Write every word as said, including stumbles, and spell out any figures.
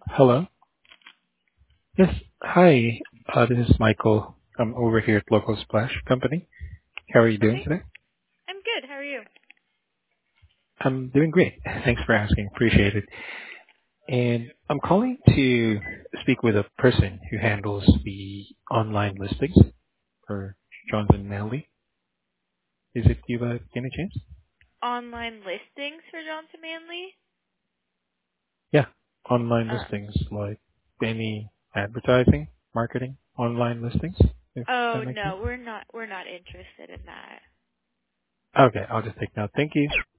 Hello. Yes. Hi. Uh, this is Michael. I'm over here at Local Splash Company. How are you doing Okay. today? I'm good. How are you? I'm doing great. Thanks for asking. Appreciate it. And I'm calling to speak with a person who handles the online listings for Johnson Manley. Is it you by any chance? Online listings for Johnson Manley? Yeah. Online Uh, listings like any advertising, marketing, online listings, if oh that makes sense. no, we're not we're not interested in that. Okay. I'll just take note. Thank you.